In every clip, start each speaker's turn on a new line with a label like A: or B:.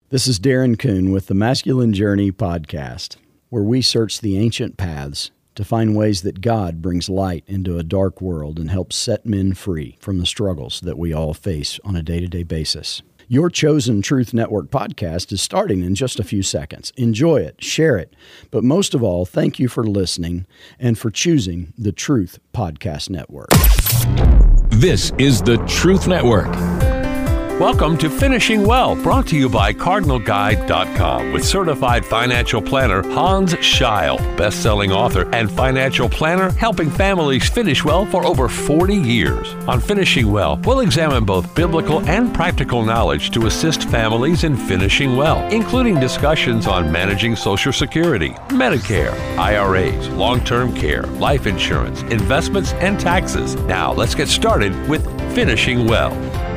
A: This is Darren Kuhn with the Masculine Journey podcast, where we search the ancient paths to find ways that God brings light into a dark world and helps set men free from the struggles that we all face on a day-to-day basis. Your chosen Truth Network podcast is starting in just a few seconds. Enjoy it, share it, but most of all, thank you for listening and for choosing the Truth Podcast Network.
B: This is the Truth Network. Welcome to Finishing Well, brought to you by CardinalGuide.com with certified financial planner Hans Scheil, best-selling author and financial planner helping families finish well for over 40 years. On Finishing Well, we'll examine both biblical and practical knowledge to assist families in finishing well, including discussions on managing Social Security, Medicare, IRAs, long-term care, life insurance, investments, and taxes. Now, let's get started with Finishing Well.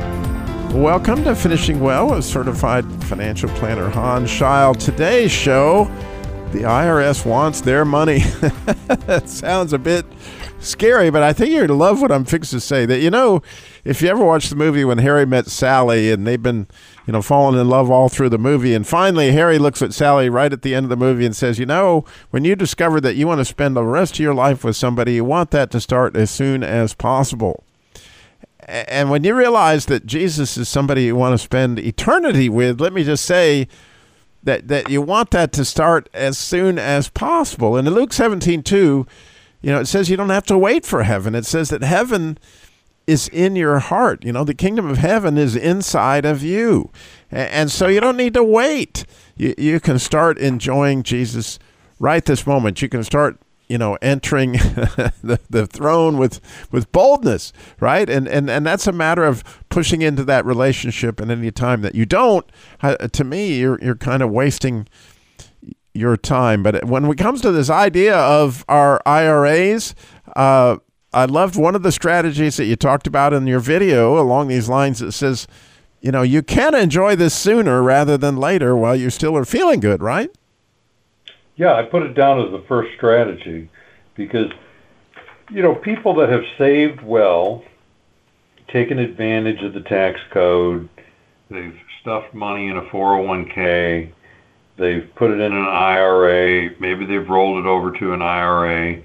C: Welcome to Finishing Well with certified financial planner Hans Scheil. Today's show, the IRS wants their money. That sounds a bit scary, but I think you're going to love what I'm fixing to say. That, you know, if you ever watch the movie When Harry Met Sally, and they've been, falling in love all through the movie, and finally Harry looks at Sally right at the end of the movie and says, when you discover that you want to spend the rest of your life with somebody, you want that to start as soon as possible. And when you realize that Jesus is somebody you want to spend eternity with, let me just say that you want that to start as soon as possible. And in Luke 17:2, it says you don't have to wait for heaven. It says that heaven is in your heart. The kingdom of heaven is inside of you. And so you don't need to wait. You can start enjoying Jesus right this moment. You can start entering the throne with boldness, right? And that's a matter of pushing into that relationship. And any time that you don't, to me, you're kind of wasting your time. But when it comes to this idea of our IRAs, I loved one of the strategies that you talked about in your video along these lines that says, you can enjoy this sooner rather than later while you still are feeling good, right?
D: Yeah, I put it down as the first strategy because, people that have saved well, taken advantage of the tax code, they've stuffed money in a 401k, they've put it in an IRA, maybe they've rolled it over to an IRA.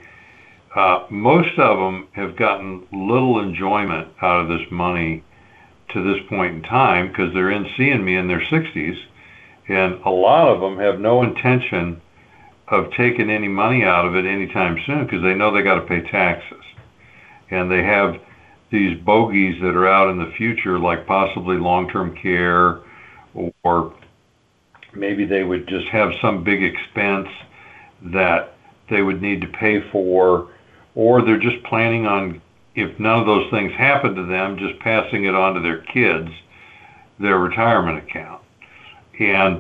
D: Most of them have gotten little enjoyment out of this money to this point in time because they're seeing me in their 60s, and a lot of them have no intention of taking any money out of it anytime soon because they know they got to pay taxes. And they have these bogeys that are out in the future, like possibly long-term care, or maybe they would just have some big expense that they would need to pay for, or they're just planning on, if none of those things happen to them, just passing it on to their kids, their retirement account. And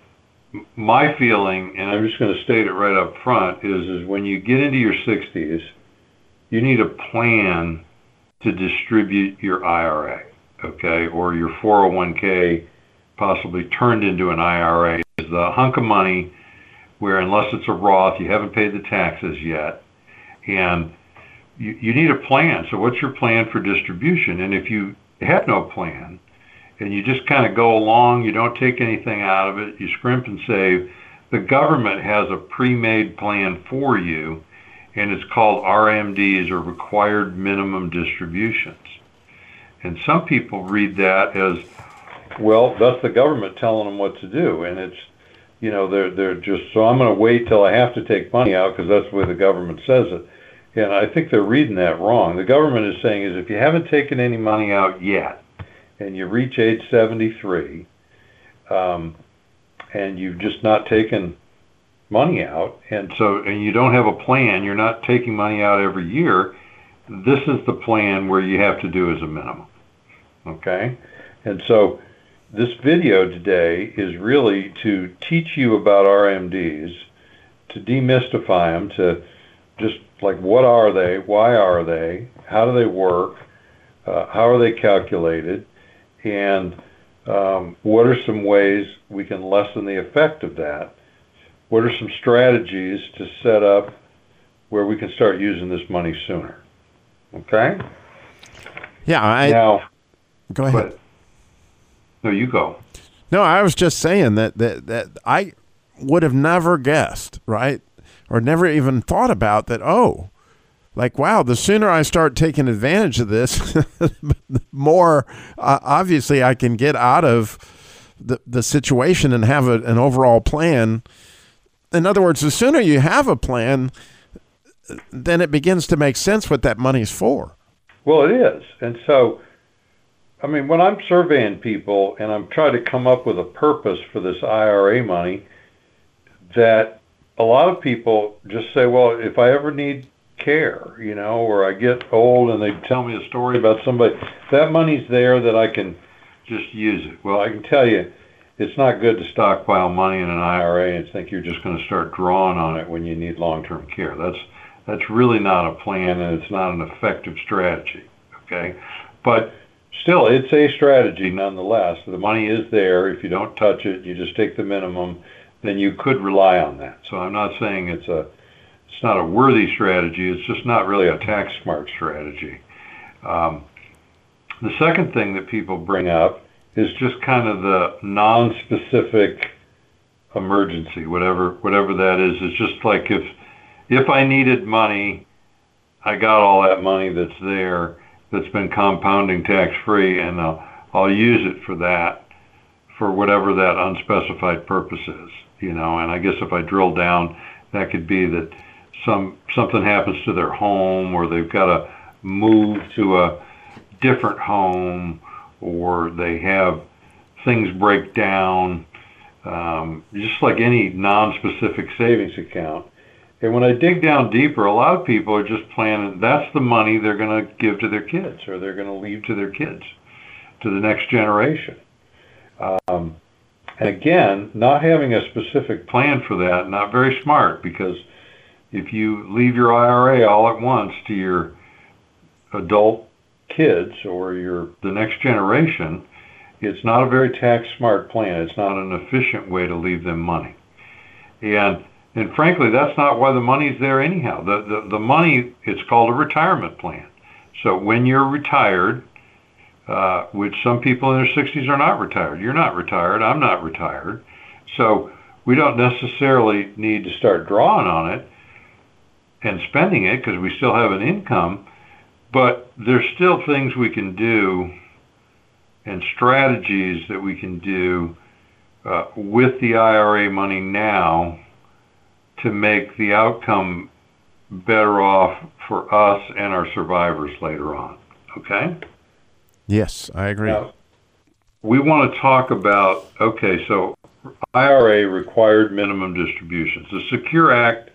D: my feeling, and I'm just going to state it right up front, is when you get into your 60s, you need a plan to distribute your IRA, okay, or your 401k possibly turned into an IRA. Is the hunk of money where, unless it's a Roth, you haven't paid the taxes yet, and you need a plan. So what's your plan for distribution? And if you have no plan, and you just kind of go along, you don't take anything out of it, you scrimp and save, the government has a pre-made plan for you, and it's called RMDs, or Required Minimum Distributions. And some people read that as, well, that's the government telling them what to do, and it's, they're just, so I'm going to wait till I have to take money out because that's the way the government says it. And I think they're reading that wrong. The government is saying is if you haven't taken any money out yet, and you reach age 73, and you've just not taken money out, and you don't have a plan, you're not taking money out every year, this is the plan where you have to do as a minimum, okay? And so this video today is really to teach you about RMDs, to demystify them, to just like, what are they, why are they, how do they work, how are they calculated, and what are some ways we can lessen the effect of that? What are some strategies to set up where we can start using this money sooner? Okay?
C: Yeah,
D: now,
C: go ahead.
D: No, you go.
C: No, I was just saying that I would have never guessed, right? Or never even thought about that. Oh, like, wow, the sooner I start taking advantage of this, the more obviously I can get out of the situation and have an overall plan. In other words, the sooner you have a plan, then it begins to make sense what that money's for.
D: Well, it is. And so, I mean, when I'm surveying people and I'm trying to come up with a purpose for this IRA money, that a lot of people just say, well, if I ever need care, or I get old and they tell me a story about somebody, that money's there that I can just use it. Well, I can tell you, it's not good to stockpile money in an IRA and think you're just going to start drawing on it when you need long-term care. That's really not a plan, and it's not an effective strategy, okay? But still, it's a strategy nonetheless. The money is there. If you don't touch it, you just take the minimum, then you could rely on that. So I'm not saying it's not a worthy strategy. It's just not really a tax-smart strategy. The second thing that people bring up is just kind of the non-specific emergency, whatever that is. It's just like if I needed money, I got all that money that's there, that's been compounding tax-free, and I'll use it for that, for whatever that unspecified purpose is, And I guess if I drill down, that could be that something happens to their home, or they've got to move to a different home, or they have things break down, just like any non-specific savings account. And when I dig down deeper, a lot of people are just planning, that's the money they're going to give to their kids, or they're going to leave to their kids, to the next generation. And again, not having a specific plan for that, not very smart, because if you leave your IRA all at once to your adult kids or the next generation, it's not a very tax-smart plan. It's not an efficient way to leave them money. And frankly, that's not why the money's there anyhow. The money, it's called a retirement plan. So when you're retired, which some people in their 60s are not retired. You're not retired. I'm not retired. So we don't necessarily need to start drawing on it and spending it because we still have an income. But there's still things we can do and strategies that we can do with the IRA money now to make the outcome better off for us and our survivors later on. Okay?
C: Yes, I agree.
D: Now, we want to talk about, so IRA required minimum distributions. The Secure Act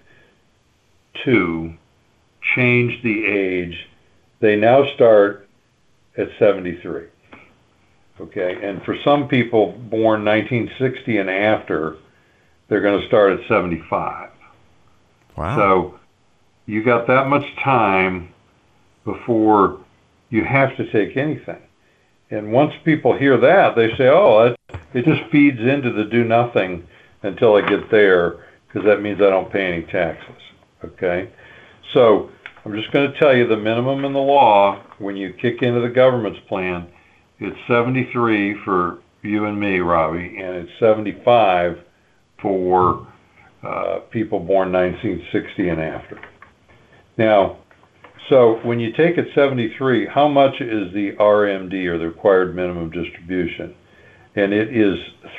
D: 2 changed the age. They now start at 73. Okay, and for some people born 1960 and after, they're going to start at 75.
C: Wow.
D: So you got that much time before you have to take anything. And once people hear that, they say, it just feeds into the do nothing until I get there, because that means I don't pay any taxes. Okay? So I'm just going to tell you the minimum in the law when you kick into the government's plan, it's 73 for you and me, Robbie, and it's 75 for people born 1960 and after. Now, so when you take it 73, how much is the RMD, or the required minimum distribution? And it is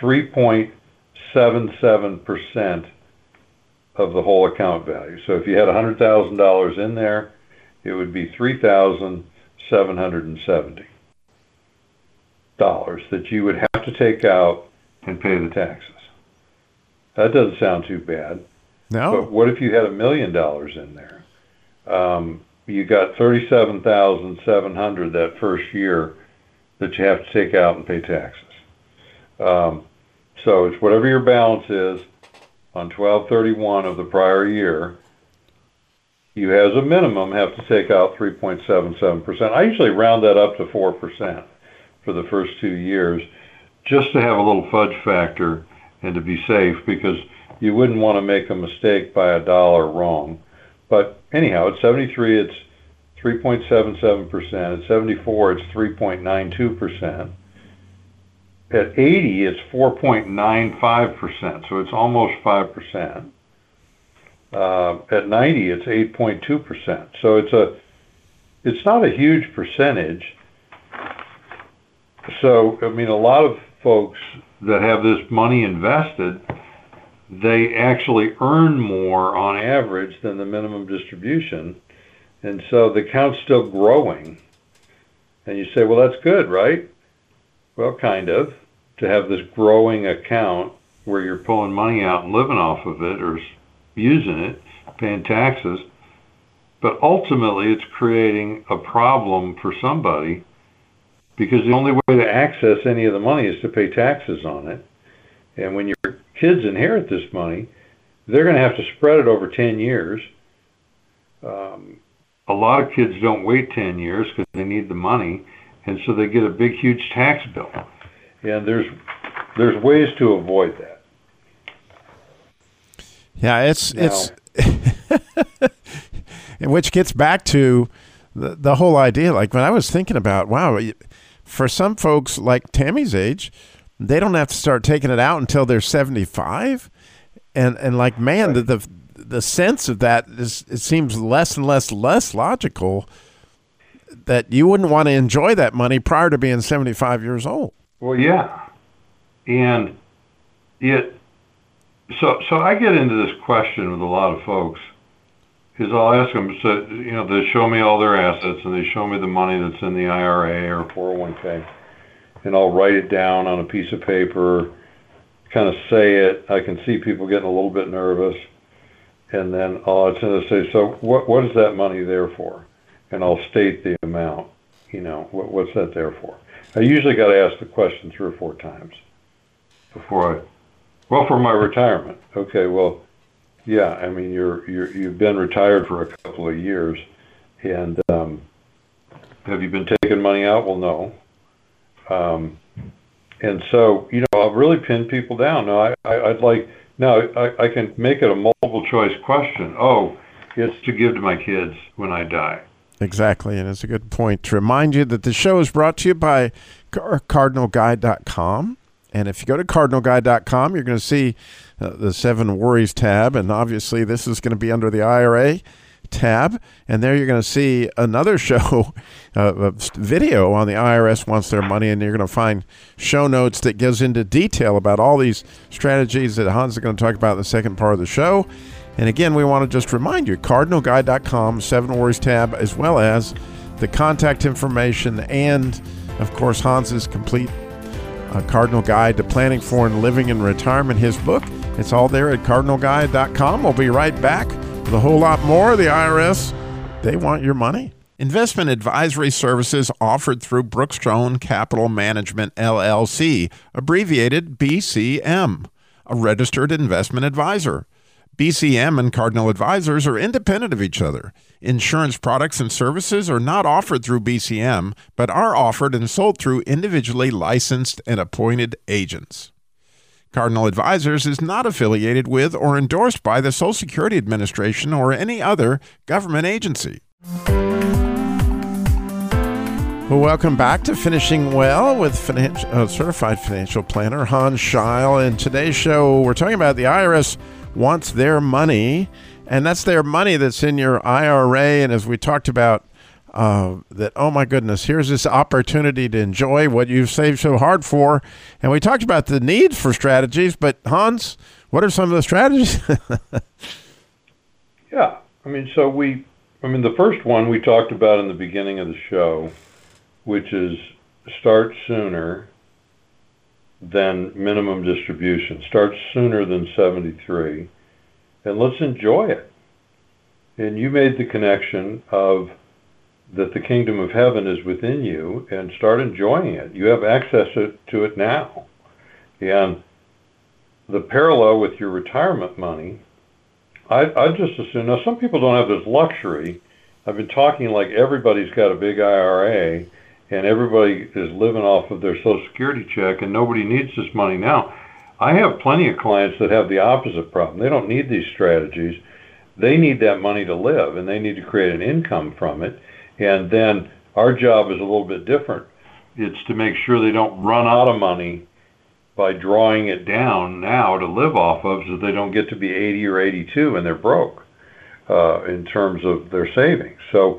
D: 3.77% of the whole account value. So if you had $100,000 in there, it would be $3,770 that you would have to take out and pay the taxes. That doesn't sound too bad.
C: No.
D: But what if you had $1 million in there? You got $37,700 that first year that you have to take out and pay taxes. So it's whatever your balance is on 12/31 of the prior year. You, as a minimum, have to take out 3.77%. I usually round that up to 4% for the first 2 years, just to have a little fudge factor and to be safe, because you wouldn't want to make a mistake by $1 wrong. But anyhow, at 73, it's 3.77%. At 74, it's 3.92%. At 80, it's 4.95%, so it's almost 5%. At 90, it's 8.2%. So it's not a huge percentage. So, I mean, a lot of folks that have this money invested, they actually earn more on average than the minimum distribution. And so the account's still growing. And you say, well, that's good, right? Well, kind of, to have this growing account where you're pulling money out and living off of it or using it, paying taxes. But ultimately, it's creating a problem for somebody because the only way to access any of the money is to pay taxes on it. And when your kids inherit this money, they're going to have to spread it over 10 years. A lot of kids don't wait 10 years because they need the money, and so they get a big, huge tax bill. And there's ways to avoid that.
C: Yeah, it's which gets back to the whole idea. Like when I was thinking about, wow, for some folks like Tammy's age, they don't have to start taking it out until they're 75, and like, man, right. The sense of that is, it seems less and less logical that you wouldn't want to enjoy that money prior to being 75 years old.
D: Well, yeah, and so I get into this question with a lot of folks. Is I'll ask them, so, they show me all their assets and they show me the money that's in the IRA or 401k, and I'll write it down on a piece of paper, kind of say it. I can see people getting a little bit nervous, and then I'll tend to say, so what is that money there for? And I'll state the amount. What's that there for? I usually got to ask the question 3 or 4 times before for my retirement. Okay, well, yeah, I mean, you've been retired for a couple of years, and have you been taking money out? Well, no. And so, I'll really pin people down. No, I can make it a multiple choice question. Oh, it's to give to my kids when I die.
C: Exactly, and it's a good point to remind you that the show is brought to you by CardinalGuide.com. And if you go to CardinalGuide.com, you're going to see the 7 Worries tab, and obviously this is going to be under the IRA tab. And there you're going to see another show, a video on the IRS Wants Their Money, and you're going to find show notes that goes into detail about all these strategies that Hans is going to talk about in the second part of the show. And again, we want to just remind you, CardinalGuide.com, 7 Worries tab, as well as the contact information and, of course, Hans's complete Cardinal Guide to Planning for and Living in Retirement, his book. It's all there at CardinalGuide.com. We'll be right back with a whole lot more. The IRS, they want your money. Investment advisory services offered through Brookstone Capital Management, LLC, abbreviated BCM, a registered investment advisor. BCM and Cardinal Advisors are independent of each other. Insurance products and services are not offered through BCM, but are offered and sold through individually licensed and appointed agents. Cardinal Advisors is not affiliated with or endorsed by the Social Security Administration or any other government agency. Well, welcome back to Finishing Well with certified financial planner Hans Scheil. In today's show, we're talking about the IRS wants their money, and that's their money that's in your IRA. And as we talked about, that, oh my goodness, here's this opportunity to enjoy what you've saved so hard for. And we talked about the need for strategies, but Hans, what are some of the strategies?
D: Yeah, the first one we talked about in the beginning of the show, which is start sooner than minimum distribution. Start sooner than 73, and let's enjoy it. And you made the connection of that the kingdom of heaven is within you, and start enjoying it. You have access to it now. And the parallel with your retirement money, I'd just assume, now some people don't have this luxury. I've been talking like everybody's got a big IRA, and everybody is living off of their Social Security check, and nobody needs this money now. I have plenty of clients that have the opposite problem. They don't need these strategies. They need that money to live, and they need to create an income from it. And then our job is a little bit different. It's to make sure they don't run out of money by drawing it down now to live off of so they don't get to be 80 or 82 and they're broke in terms of their savings. So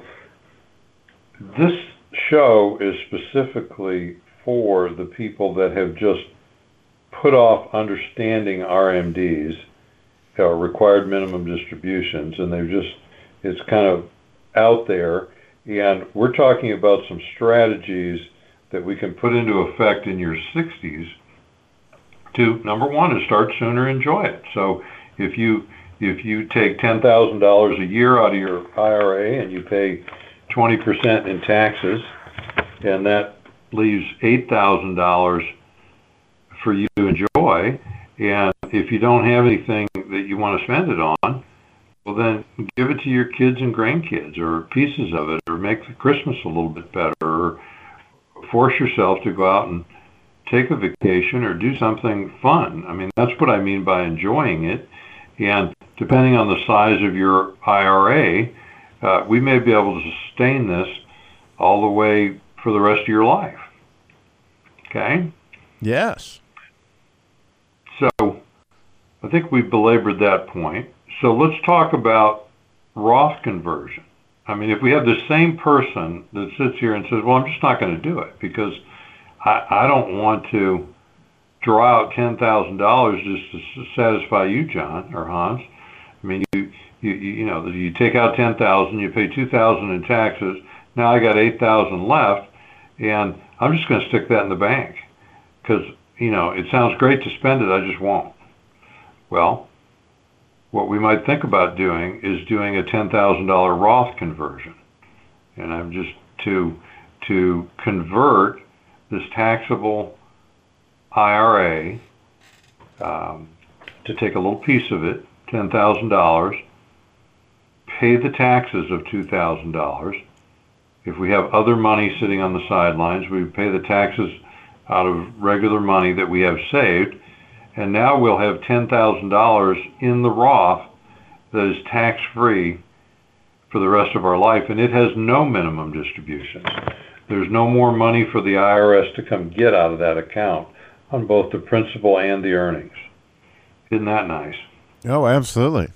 D: this show is specifically for the people that have just put off understanding RMDs, required minimum distributions, and it's kind of out there. And we're talking about some strategies that we can put into effect in your 60s to, number one, is start sooner, enjoy it. So if you take $10,000 a year out of your IRA and you pay 20% in taxes, and that leaves $8,000 for you to enjoy, and if you don't have anything that you want to spend it on, well, then give it to your kids and grandkids, or pieces of it, or make the Christmas a little bit better, or force yourself to go out and take a vacation or do something fun. I mean, that's what I mean by enjoying it. And depending on the size of your IRA, we may be able to sustain this all the way for the rest of your life. Okay?
C: Yes.
D: So I think we've belabored that point. So let's talk about Roth conversion. I mean, if we have the same person that sits here and says, well, I'm just not going to do it because I don't want to draw out $10,000 just to satisfy you, John or Hans. I mean, you take out $10,000, you pay $2,000 in taxes. Now I got $8,000 left, and I'm just going to stick that in the bank because, it sounds great to spend it. I just won't. Well, what we might think about doing is doing a $10,000 Roth conversion. And I'm just to convert this taxable IRA, to take a little piece of it, $10,000, pay the taxes of $2,000. If we have other money sitting on the sidelines, we pay the taxes out of regular money that we have saved, and now we'll have $10,000 in the Roth that is tax-free for the rest of our life, and it has no minimum distributions. There's no more money for the IRS to come get out of that account on both the principal and the earnings. Isn't that nice?
C: Oh, absolutely.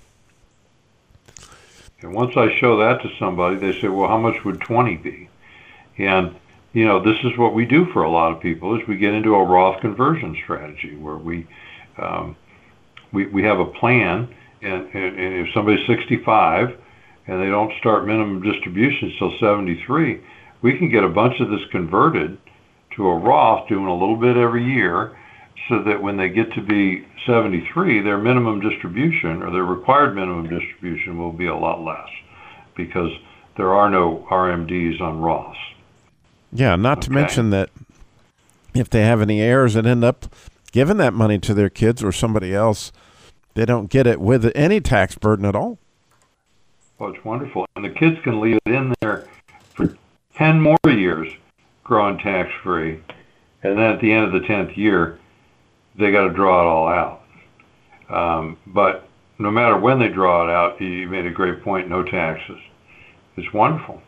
D: And once I show that to somebody, they say, well, how much would 20 be? And, this is what we do for a lot of people, is we get into a Roth conversion strategy where we have a plan, and if somebody's 65 and they don't start minimum distributions till 73, we can get a bunch of this converted to a Roth, doing a little bit every year, so that when they get to be 73, their minimum distribution, or their required minimum distribution, will be a lot less, because there are no RMDs on Roths.
C: Yeah, not to mention that if they have any heirs that end up giving that money to their kids or somebody else, they don't get it with any tax burden at all.
D: Oh, it's wonderful. And the kids can leave it in there for 10 more years, growing tax-free. And then at the end of the 10th year, they got to draw it all out. But no matter when they draw it out, you made a great point, no taxes. It's wonderful.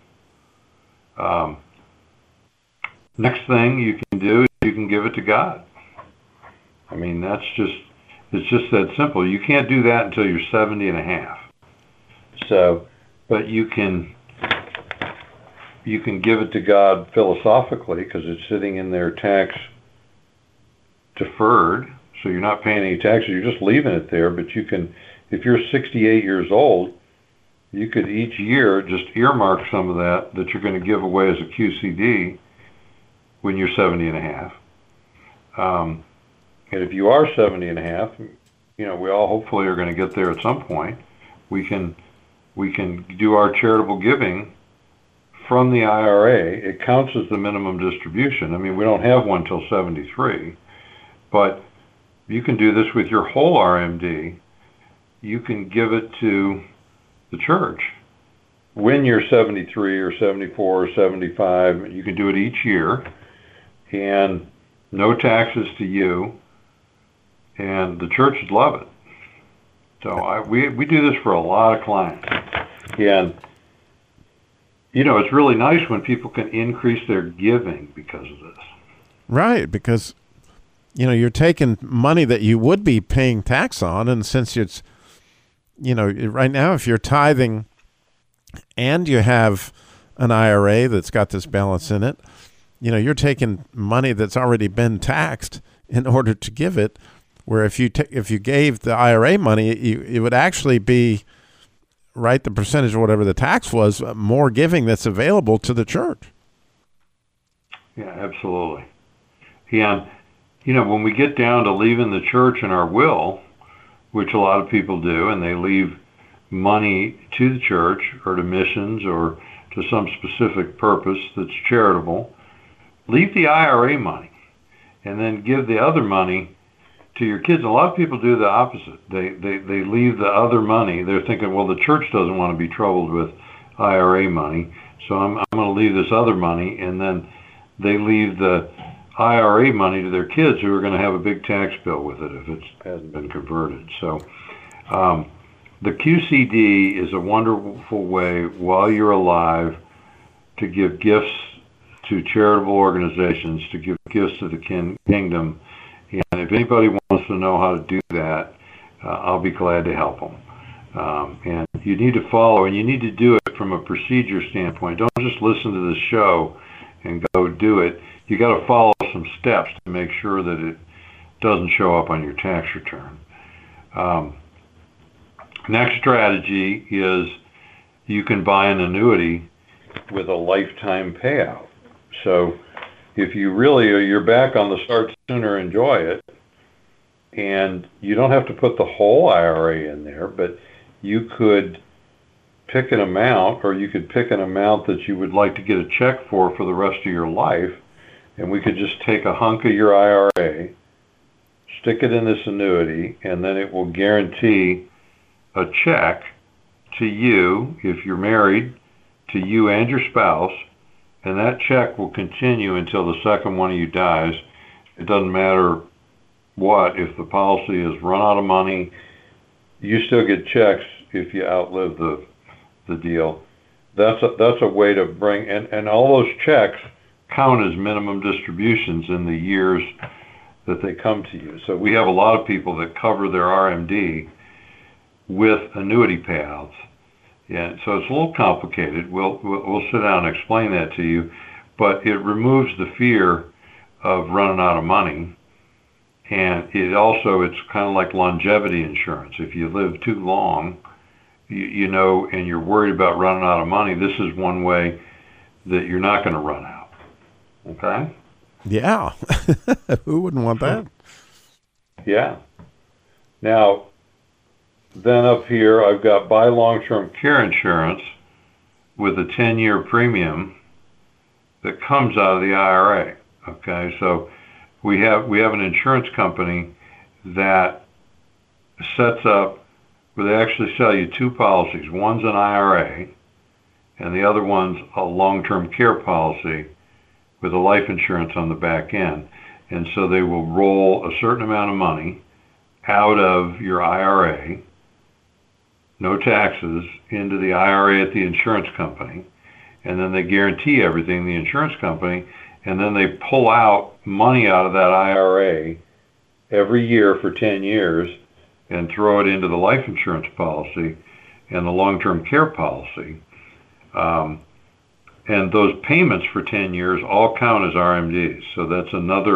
D: Next thing you can do is you can give it to God. I mean, it's just that simple. You can't do that until you're 70 and a half. So, but you can give it to God philosophically, because it's sitting in there tax deferred, so you're not paying any taxes, you're just leaving it there. But you can, if you're 68 years old, you could each year just earmark some of that you're going to give away as a QCD when you're 70 and a half. And if you are 70 and a half, we all hopefully are going to get there at some point. We can do our charitable giving from the IRA. It counts as the minimum distribution. I mean, we don't have one till 73, but you can do this with your whole RMD. You can give it to the church when you're 73 or 74 or 75. You can do it each year, and no taxes to you, and the churches love it. So we do this for a lot of clients, and it's really nice when people can increase their giving because of this.
C: Right, because you're taking money that you would be paying tax on, and since it's, right now, if you're tithing and you have an IRA that's got this balance in it, you're taking money that's already been taxed in order to give it, where if you gave the IRA money, it would actually be, right, the percentage of whatever the tax was, more giving that's available to the church.
D: Yeah, absolutely. And, when we get down to leaving the church in our will, which a lot of people do, and they leave money to the church or to missions or to some specific purpose that's charitable, leave the IRA money and then give the other money to your kids. A lot of people do the opposite. They leave the other money. They're thinking, well, the church doesn't want to be troubled with IRA money, so I'm going to leave this other money, and then they leave the IRA money to their kids, who are going to have a big tax bill with it if it hasn't been converted. So the QCD is a wonderful way, while you're alive, to give gifts to charitable organizations, to give gifts to the kingdom. And if anybody wants to know how to do that, I'll be glad to help them. And you need to follow, and you need to do it from a procedure standpoint. Don't just listen to the show and go do it. You got to follow some steps to make sure that it doesn't show up on your tax return. Next strategy is you can buy an annuity with a lifetime payout. So if you're back on the start sooner, enjoy it, and you don't have to put the whole IRA in there, but you could pick an amount, or you could pick an amount that you would like to get a check for the rest of your life, and we could just take a hunk of your IRA, stick it in this annuity, and then it will guarantee a check to you, if you're married, to you and your spouse, and that check will continue until the second one of you dies. It doesn't matter what. If the policy has run out of money, you still get checks if you outlive the deal. That's a way to bring, and all those checks count as minimum distributions in the years that they come to you. So we have a lot of people that cover their RMD with annuity payouts. Yeah, so it's a little complicated. We'll sit down and explain that to you, but it removes the fear of running out of money, and it's kind of like longevity insurance. If you live too long, and you're worried about running out of money, this is one way that you're not going to run out. Okay?
C: Yeah. Who wouldn't want that?
D: Yeah. Now, then up here, I've got buy long-term care insurance with a 10-year premium that comes out of the IRA. Okay, so we have an insurance company that sets up where they actually sell you two policies. One's an IRA, and the other one's a long-term care policy with a life insurance on the back end. And so they will roll a certain amount of money out of your IRA, no taxes, into the IRA at the insurance company, and then they guarantee everything, the insurance company, and then they pull out money out of that IRA every year for 10 years and throw it into the life insurance policy and the long-term care policy. And those payments for 10 years all count as RMDs. So that's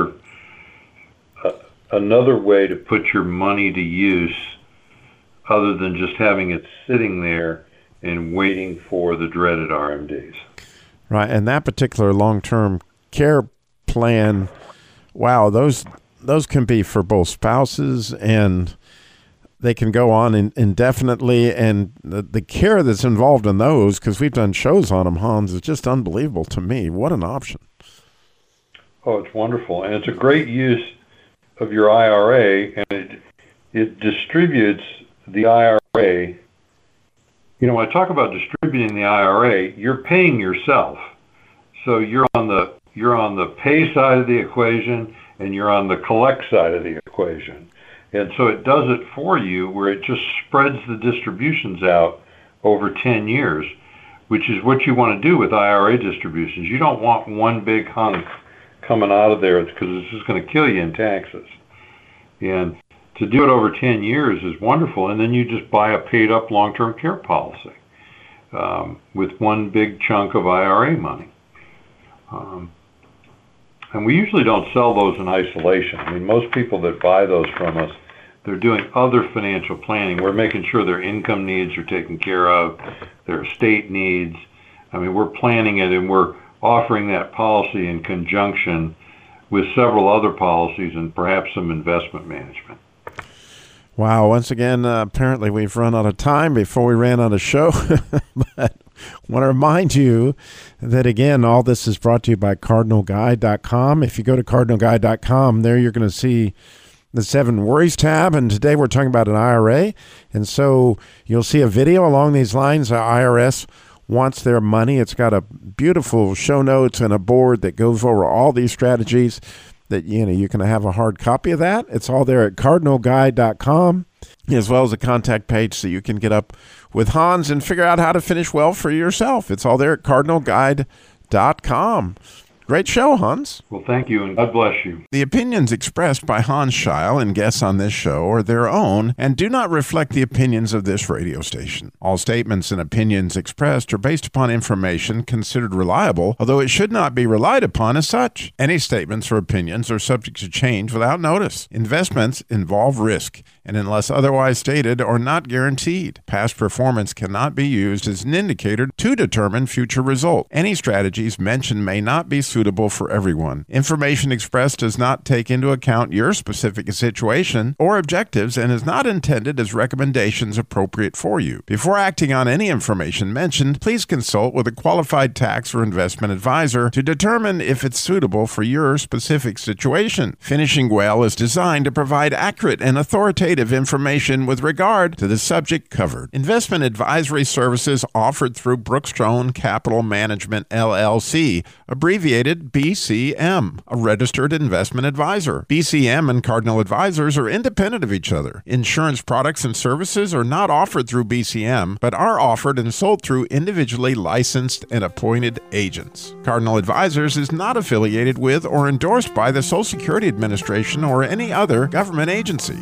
D: another way to put your money to use, other than just having it sitting there and waiting for the dreaded RMDs.
C: Right, and that particular long-term care plan, wow, those can be for both spouses, and they can go on indefinitely, and the care that's involved in those, because we've done shows on them, Hans, is just unbelievable to me. What an option.
D: Oh, it's wonderful, and it's a great use of your IRA, and it distributes the IRA. When I talk about distributing the IRA, you're paying yourself. So you're on the pay side of the equation, and you're on the collect side of the equation. And so it does it for you, where it just spreads the distributions out over 10 years, which is what you want to do with IRA distributions. You don't want one big hunk coming out of there because it's just going to kill you in taxes. And to do it over 10 years is wonderful, and then you just buy a paid-up long-term care policy with one big chunk of IRA money. And we usually don't sell those in isolation. I mean, most people that buy those from us, they're doing other financial planning. We're making sure their income needs are taken care of, their estate needs. I mean, we're planning it, and we're offering that policy in conjunction with several other policies and perhaps some investment management.
C: Wow. Once again, apparently we've run out of time before we ran out of show. But I want to remind you that, again, all this is brought to you by CardinalGuide.com. If you go to CardinalGuide.com, there you're going to see the 7 Worries tab, and today we're talking about an IRA. And so you'll see a video along these lines. The IRS wants their money. It's got a beautiful show notes and a board that goes over all these strategies that, you can have a hard copy of that. It's all there at CardinalGuide.com, as well as a contact page so you can get up with Hans and figure out how to finish well for yourself. It's all there at CardinalGuide.com. Great show, Hans.
D: Well, thank you, and God bless you.
C: The opinions expressed by Hans Scheil and guests on this show are their own and do not reflect the opinions of this radio station. All statements and opinions expressed are based upon information considered reliable, although it should not be relied upon as such. Any statements or opinions are subject to change without notice. Investments involve risk, and unless otherwise stated, are not guaranteed. Past performance cannot be used as an indicator to determine future results. Any strategies mentioned may not be suitable for everyone. Information expressed does not take into account your specific situation or objectives and is not intended as recommendations appropriate for you. Before acting on any information mentioned, please consult with a qualified tax or investment advisor to determine if it's suitable for your specific situation. Finishing Well is designed to provide accurate and authoritative information with regard to the subject covered. Investment advisory services offered through Brookstone Capital Management, LLC, abbreviated BCM, a registered investment advisor. BCM and Cardinal Advisors are independent of each other. Insurance products and services are not offered through BCM, but are offered and sold through individually licensed and appointed agents. Cardinal Advisors is not affiliated with or endorsed by the Social Security Administration or any other government agency.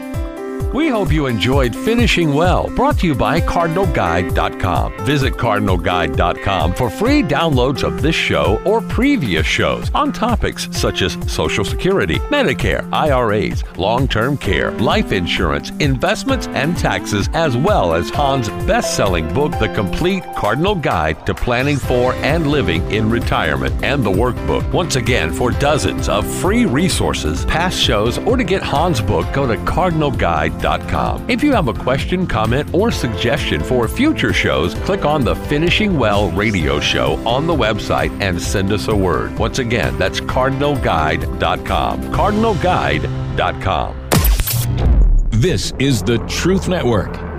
B: We hope you enjoyed Finishing Well, brought to you by CardinalGuide.com. Visit CardinalGuide.com for free downloads of this show or previous shows on topics such as Social Security, Medicare, IRAs, long-term care, life insurance, investments, and taxes, as well as Hans' best-selling book, The Complete Cardinal Guide to Planning for and Living in Retirement, and the workbook. Once again, for dozens of free resources, past shows, or to get Hans' book, go to CardinalGuide.com. If you have a question, comment, or suggestion for future shows, click on the Finishing Well radio show on the website and send us a word. Once again, that's CardinalGuide.com. CardinalGuide.com. This is the Truth Network.